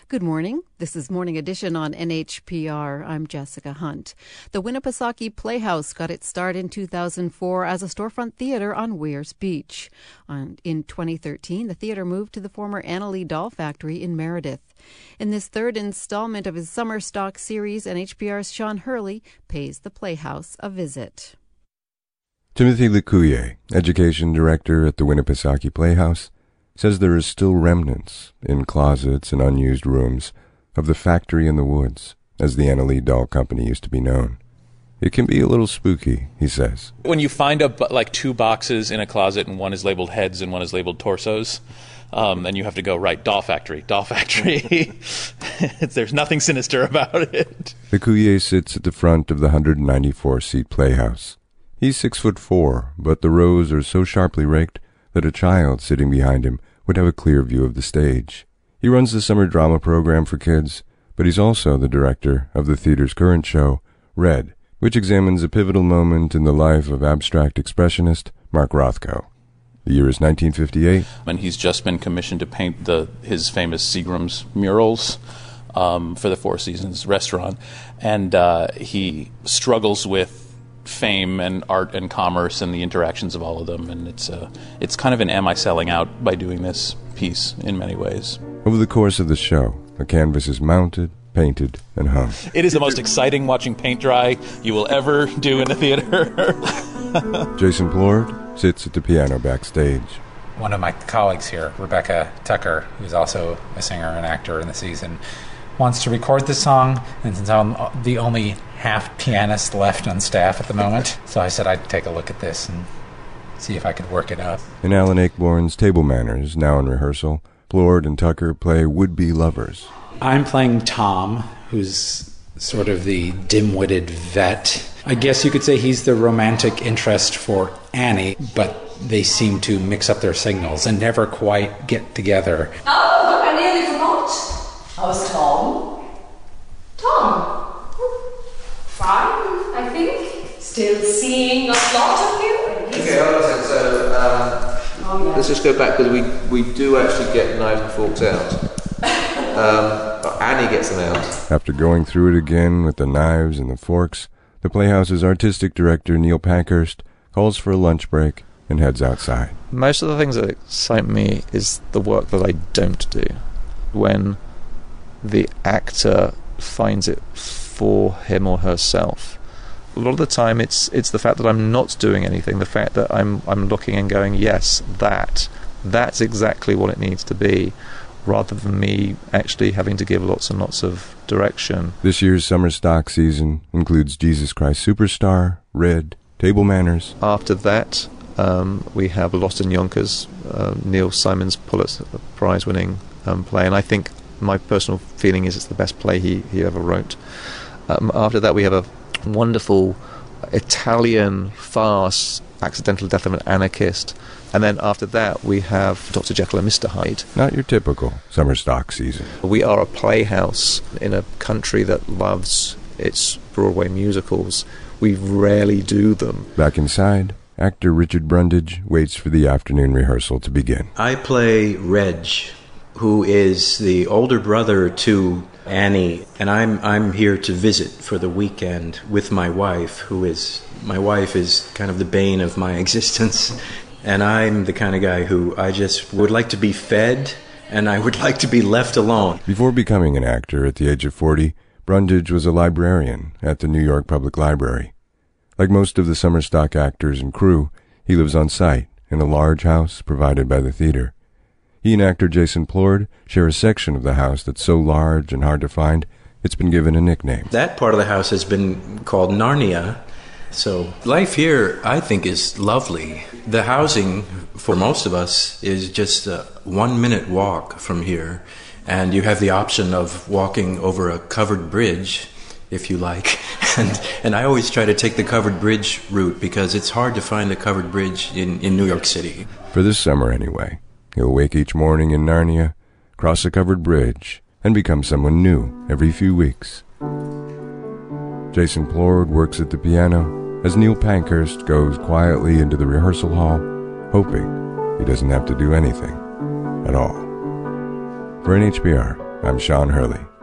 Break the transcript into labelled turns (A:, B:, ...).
A: Good morning. This is Morning Edition on NHPR. I'm Jessica Hunt. The Winnipesaukee Playhouse got its start in 2004 as a storefront theater on Weirs Beach. In 2013, the theater moved to the former Annalee Doll Factory in Meredith. In this third installment of his summer stock series, NHPR's Sean Hurley pays the Playhouse a visit.
B: Timothy Lekuye, Education Director at the Winnipesaukee Playhouse, says there is still remnants in closets and unused rooms of the factory in the woods, as the Annalee Doll Company used to be known. It can be a little spooky, he says.
C: When you find two boxes in a closet and one is labeled heads and one is labeled torsos, and you have to go, right, doll factory. There's nothing sinister about it.
B: Lekuye sits at the front of the 194-seat Playhouse. He's 6'4", but the rows are so sharply raked that a child sitting behind him would have a clear view of the stage. He runs the summer drama program for kids, but he's also the director of the theater's current show, Red, which examines a pivotal moment in the life of abstract expressionist Mark Rothko. The year is 1958.
C: And he's just been commissioned to paint his famous Seagram's murals for the Four Seasons restaurant. And he struggles with fame and art and commerce and the interactions of all of them, and it's kind of an am I selling out by doing this piece in many ways.
B: Over the course of the show, a canvas is mounted, painted, and hung.
C: It is the most exciting watching paint dry you will ever do in a theater.
B: Jason Plord sits at the piano backstage.
D: One of my colleagues here, Rebecca Tucker, who's also a singer and actor in the season, wants to record the song, and since I'm the only half pianist left on staff at the moment, so I said I'd take a look at this and see if I could work it up.
B: In Alan Ayckbourn's Table Manners, now in rehearsal, Plord and Tucker play would-be lovers.
D: I'm playing Tom, who's sort of the dim-witted vet. I guess you could say he's the romantic interest for Annie, but they seem to mix up their signals and never quite get together.
E: Oh, look, I nearly forgot. How's Tom? Tom? Fine, I think. Still seeing a lot of you.
F: Okay, hold on a second. So, let's just go back, because we do actually get knives and forks out. Annie gets them out.
B: After going through it again with the knives and the forks, the Playhouse's artistic director, Neil Pankhurst, calls for a lunch break and heads outside.
G: Most of the things that excite me is the work that I don't do. When the actor finds it for him or herself. A lot of the time it's the fact that I'm not doing anything, the fact that I'm looking and going, yes, that's exactly what it needs to be, rather than me actually having to give lots and lots of direction.
B: This year's summer stock season includes Jesus Christ Superstar, Red, Table Manners.
G: After that, we have Lost in Yonkers, Neil Simon's Pulitzer Prize-winning play, and I think my personal feeling is it's the best play he ever wrote. After that, we have a wonderful Italian farce, Accidental Death of an Anarchist, and then after that we have Dr. Jekyll and Mr. Hyde.
B: Not your typical summer stock season.
G: We are a playhouse in a country that loves its Broadway musicals. We rarely do them.
B: Back inside, actor Richard Brundage waits for the afternoon rehearsal to begin.
H: I play Reg, who is the older brother to Annie, and I'm here to visit for the weekend with my wife, my wife is kind of the bane of my existence, and I'm the kind of guy who I just would like to be fed, and I would like to be left alone.
B: Before becoming an actor at the age of 40, Brundage was a librarian at the New York Public Library. Like most of the summer stock actors and crew, he lives on site in a large house provided by the theater. He and actor Jason Plord share a section of the house that's so large and hard to find, it's been given a nickname.
H: That part of the house has been called Narnia. So life here, I think, is lovely. The housing, for most of us, is just a 1-minute walk from here. And you have the option of walking over a covered bridge, if you like. And I always try to take the covered bridge route, because it's hard to find a covered bridge in New York City.
B: For this summer, anyway. He'll wake each morning in Narnia, cross a covered bridge, and become someone new every few weeks. Jason Plord works at the piano as Neil Pankhurst goes quietly into the rehearsal hall, hoping he doesn't have to do anything at all. For NHPR, I'm Sean Hurley.